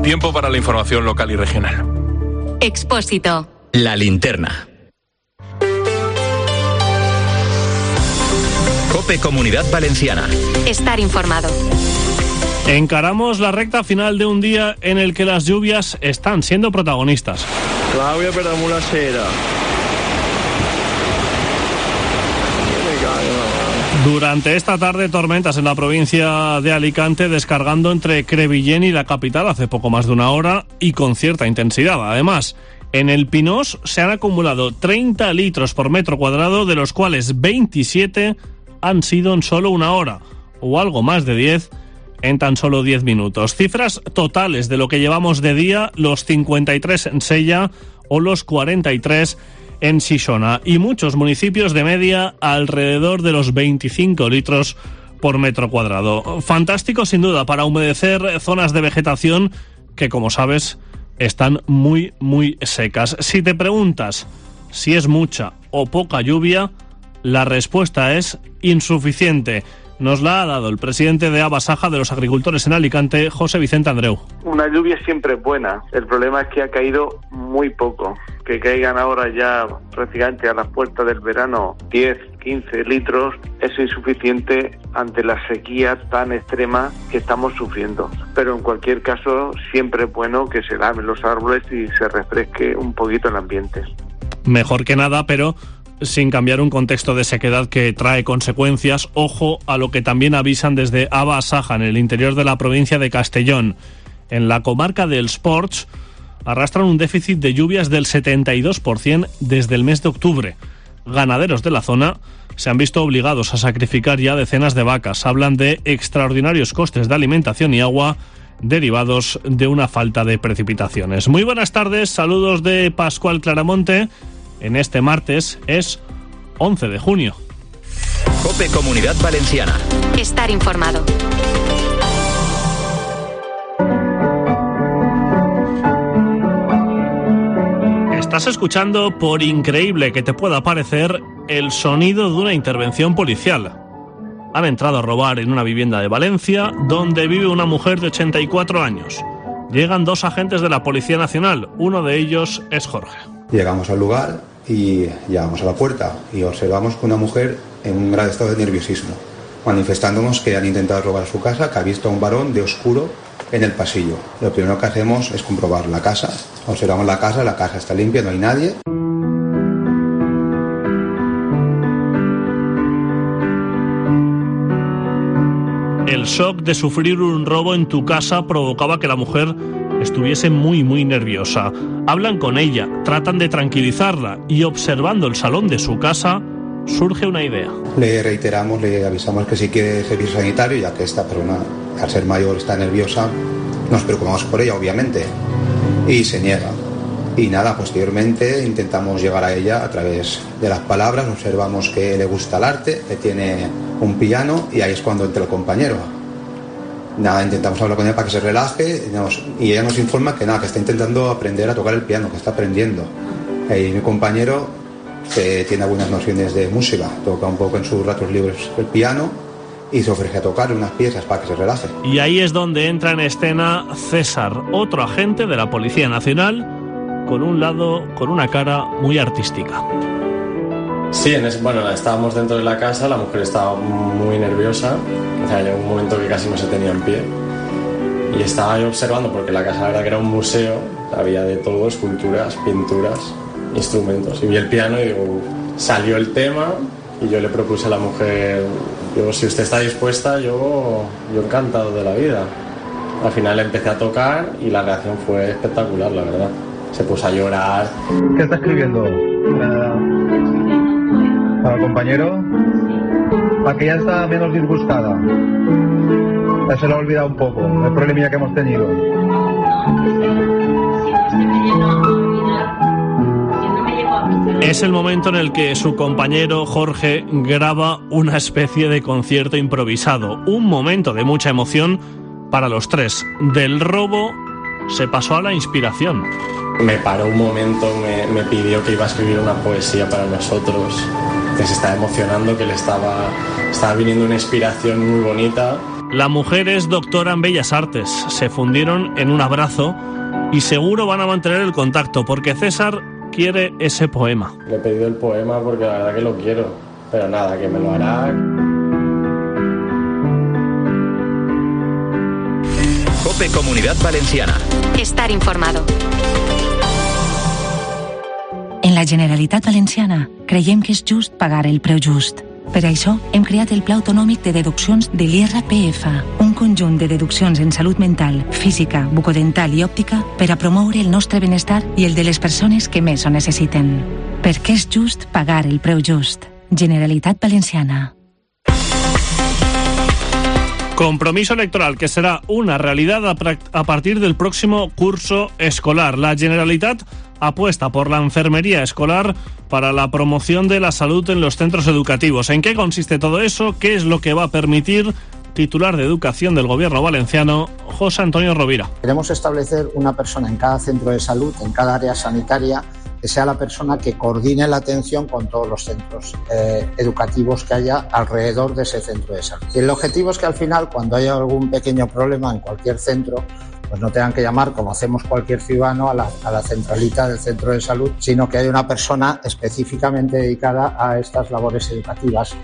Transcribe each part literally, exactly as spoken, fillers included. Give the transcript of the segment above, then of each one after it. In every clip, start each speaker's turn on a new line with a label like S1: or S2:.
S1: Tiempo para la información local y regional.
S2: Expósito.
S3: La linterna. COPE Comunidad Valenciana.
S2: Estar informado.
S4: Encaramos la recta final de un día en el que las lluvias están siendo protagonistas.
S5: Claudia, perdamos la cera.
S4: Durante esta tarde, tormentas en la provincia de Alicante, descargando entre Crevillent y la capital hace poco más de una hora y con cierta intensidad. Además, en el Pinós se han acumulado treinta litros por metro cuadrado, de los cuales veintisiete han sido en solo una hora, o algo más de diez en tan solo diez minutos. Cifras totales de lo que llevamos de día: los cincuenta y tres en Sella o los cuarenta y tres en Xixona, y muchos municipios de media alrededor de los veinticinco litros por metro cuadrado. Fantástico sin duda para humedecer zonas de vegetación que, como sabes, están muy muy secas. Si te preguntas si es mucha o poca lluvia, la respuesta es insuficiente. Nos la ha dado el presidente de Abasaja de los agricultores en Alicante, José Vicente Andreu.
S6: Una lluvia siempre es buena. El problema es que ha caído muy poco. Que caigan ahora ya prácticamente a las puertas del verano diez, quince litros es insuficiente ante la sequía tan extrema que estamos sufriendo. Pero en cualquier caso siempre es bueno que se laven los árboles y se refresque un poquito el ambiente.
S4: Mejor que nada, pero sin cambiar un contexto de sequedad que trae consecuencias. Ojo a lo que también avisan desde Abasaja, en el interior de la provincia de Castellón. En la comarca del Sports arrastran un déficit de lluvias del setenta y dos por ciento desde el mes de octubre. Ganaderos de la zona se han visto obligados a sacrificar ya decenas de vacas. Hablan de extraordinarios costes de alimentación y agua derivados de una falta de precipitaciones. Muy buenas tardes, saludos de Pascual Claramonte. En este martes es once de junio.
S3: COPE Comunidad Valenciana.
S2: Estar informado.
S4: Estás escuchando, por increíble que te pueda parecer, el sonido de una intervención policial. Han entrado a robar en una vivienda de Valencia, donde vive una mujer de ochenta y cuatro años. Llegan dos agentes de la Policía Nacional, uno de ellos es Jorge.
S7: Llegamos al lugar y llegamos a la puerta y observamos que una mujer en un grave estado de nerviosismo, manifestándonos que han intentado robar su casa, que ha visto a un varón de oscuro en el pasillo. Lo primero que hacemos es comprobar la casa. Observamos la casa, la casa está limpia, no hay nadie.
S4: El shock de sufrir un robo en tu casa provocaba que la mujer estuviese muy muy nerviosa. Hablan con ella, tratan de tranquilizarla y, observando el salón de su casa, surge una idea.
S7: Le reiteramos, le avisamos que si quiere servicio sanitario, ya que esta persona, al ser mayor, está nerviosa. Nos preocupamos por ella, obviamente, y se niega. Y nada, posteriormente intentamos llegar a ella a través de las palabras. Observamos que le gusta el arte, que tiene un piano, y ahí es cuando entra el compañero. Nada, intentamos hablar con ella para que se relaje, nos, y ella nos informa que nada, que está intentando aprender a tocar el piano, que está aprendiendo. Y mi compañero, que tiene algunas nociones de música, toca un poco en sus ratos libres el piano y se ofrece a tocar unas piezas para que se relaje.
S4: Y ahí es donde entra en escena César, otro agente de la Policía Nacional, con un lado, con una cara muy artística.
S8: Sí, en ese, bueno, estábamos dentro de la casa, la mujer estaba muy nerviosa, o sea, llegó un momento que casi no se tenía en pie. Y estaba yo observando, porque la casa, la verdad, que era un museo, había de todo, esculturas, pinturas, instrumentos. Y vi el piano y digo, salió el tema y yo le propuse a la mujer, digo, si usted está dispuesta, yo, yo encantado de la vida. Al final empecé a tocar y la reacción fue espectacular, la verdad. Se puso a llorar.
S9: ¿Qué está escribiendo? ¿Para el compañero? Para que ya está menos disgustada. Ya se lo ha olvidado un poco, el problemilla que hemos tenido.
S4: Es el momento en el que su compañero Jorge graba una especie de concierto improvisado. Un momento de mucha emoción para los tres. Del robo se pasó a la inspiración.
S8: Me paró un momento, me, me pidió que iba a escribir una poesía para nosotros, que se estaba emocionando, que le estaba, estaba viniendo una inspiración muy bonita.
S4: La mujer es doctora en Bellas Artes. Se fundieron en un abrazo y seguro van a mantener el contacto porque César quiere ese poema.
S8: Le he pedido el poema porque la verdad que lo quiero, pero nada, que me lo hará.
S3: COPE Comunidad Valenciana.
S2: Estar informado.
S10: En la Generalitat Valenciana creiem que és just pagar el preu just. Per això hem creat el Pla Autonòmic de Deduccions de l'I R P F, un conjunt de deduccions en salut mental, física, bucodental i òptica per a promoure el nostre benestar i el de les persones que més ho necessiten. Perquè és just pagar el preu just. Generalitat Valenciana.
S4: Compromiso electoral que será una realidad a partir del próximo curso escolar. La Generalitat apuesta por la enfermería escolar para la promoción de la salud en los centros educativos. ¿En qué consiste todo eso? ¿Qué es lo que va a permitir? Titular de Educación del Gobierno valenciano, José Antonio Rovira.
S11: Queremos establecer una persona en cada centro de salud, en cada área sanitaria, que sea la persona que coordine la atención con todos los centros eh, educativos que haya alrededor de ese centro de salud. Y el objetivo es que al final, cuando haya algún pequeño problema en cualquier centro, pues no tengan que llamar, como hacemos cualquier ciudadano, a la, a la centralita del centro de salud, sino que haya una persona específicamente dedicada a estas labores educativas.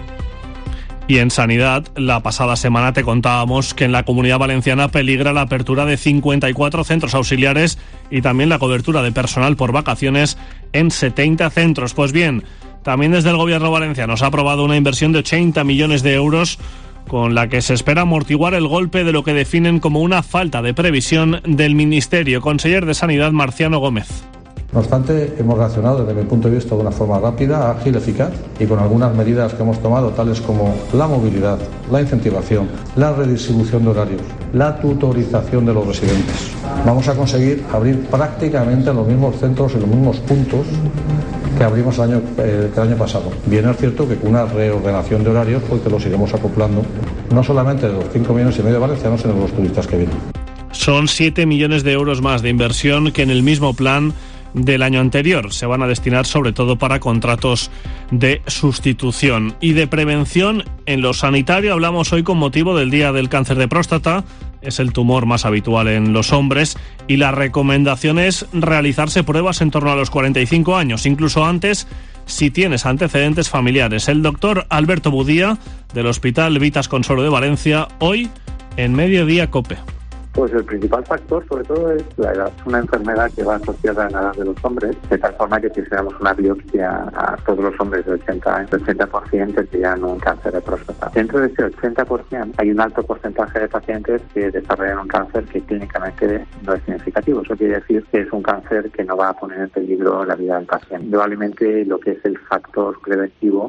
S4: Y en sanidad, la pasada semana te contábamos que en la Comunidad Valenciana peligra la apertura de cincuenta y cuatro centros auxiliares y también la cobertura de personal por vacaciones en setenta centros. Pues bien, también desde el Gobierno valenciano se ha aprobado una inversión de ochenta millones de euros con la que se espera amortiguar el golpe de lo que definen como una falta de previsión del Ministerio. Conseller de Sanidad, Marciano Gómez.
S12: No obstante, hemos reaccionado desde mi punto de vista de una forma rápida, ágil, eficaz y con algunas medidas que hemos tomado, tales como la movilidad, la incentivación, la redistribución de horarios, la tutorización de los residentes. Vamos a conseguir abrir prácticamente los mismos centros y los mismos puntos que abrimos el año, eh, el año pasado. Bien es cierto que con una reordenación de horarios, porque los iremos acoplando no solamente de los cinco millones y medio de valencianos, sino de los turistas que vienen.
S4: Son siete millones de euros más de inversión que en el mismo plan del año anterior. Se van a destinar sobre todo para contratos de sustitución y de prevención. En lo sanitario hablamos hoy con motivo del Día del Cáncer de Próstata. Es el tumor más habitual en los hombres y la recomendación es realizarse pruebas en torno a los cuarenta y cinco años, incluso antes si tienes antecedentes familiares. El doctor Alberto Budía del Hospital Vitas Consoro de Valencia, hoy en Mediodía COPE.
S13: Pues el principal factor, sobre todo, es la edad. Es una enfermedad que va asociada a la edad de los hombres, de tal forma que si hiciéramos una biopsia a todos los hombres de ochenta años, el ochenta por ciento tendrían un cáncer de próstata. Dentro de ese ochenta por ciento hay un alto porcentaje de pacientes que desarrollan un cáncer que clínicamente no es significativo. Eso quiere decir que es un cáncer que no va a poner en peligro la vida del paciente. Probablemente lo que es el factor preventivo.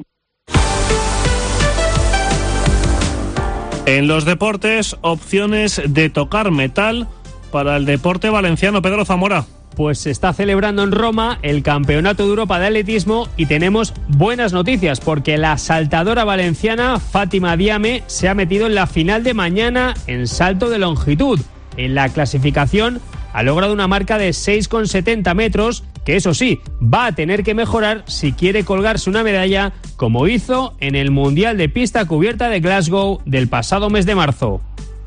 S4: En los deportes, opciones de tocar metal para el deporte valenciano. Pedro Zamora.
S14: Pues se está celebrando en Roma el Campeonato de Europa de Atletismo y tenemos buenas noticias porque la saltadora valenciana Fátima Diame se ha metido en la final de mañana en salto de longitud. En la clasificación ha logrado una marca de seis coma setenta metros, que eso sí, va a tener que mejorar si quiere colgarse una medalla, como hizo en el Mundial de Pista Cubierta de Glasgow del pasado mes de marzo.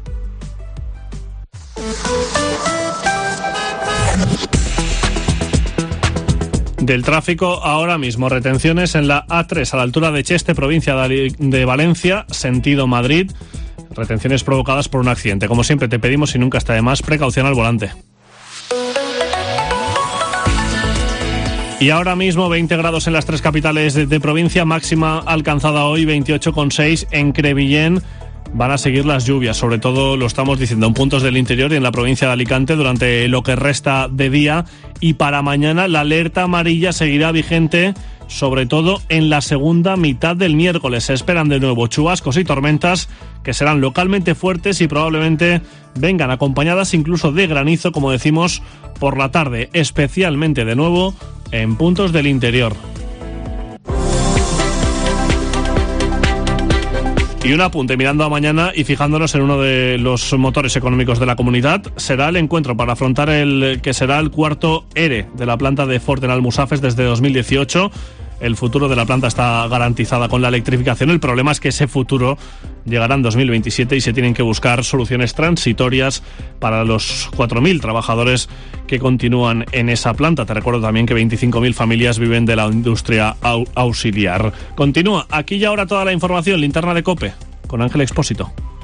S4: Del tráfico ahora mismo, retenciones en la A tres a la altura de Cheste, provincia de Valencia, sentido Madrid. Retenciones provocadas por un accidente. Como siempre te pedimos, y nunca está de más, precaución al volante. Y ahora mismo veinte grados en las tres capitales de, de provincia, máxima alcanzada hoy veintiocho coma seis en Crevillén. Van a seguir las lluvias, sobre todo lo estamos diciendo en puntos del interior y en la provincia de Alicante durante lo que resta de día. Y para mañana la alerta amarilla seguirá vigente, sobre todo en la segunda mitad del miércoles. Se esperan de nuevo chubascos y tormentas que serán localmente fuertes y probablemente vengan acompañadas incluso de granizo, como decimos, por la tarde, especialmente de nuevo en puntos del interior. Y un apunte mirando a mañana y fijándonos en uno de los motores económicos de la comunidad, será el encuentro para afrontar el que será el cuarto E R E de la planta de Ford en Almusafes desde dos mil dieciocho. el futuro de la planta está garantizada con la electrificación. El problema es que ese futuro llegará en dos mil veintisiete y se tienen que buscar soluciones transitorias para los cuatro mil trabajadores que continúan en esa planta. Te recuerdo también que veinticinco mil familias viven de la industria au- auxiliar. Continúa aquí y ahora toda la información, linterna de COPE, con Ángel Expósito.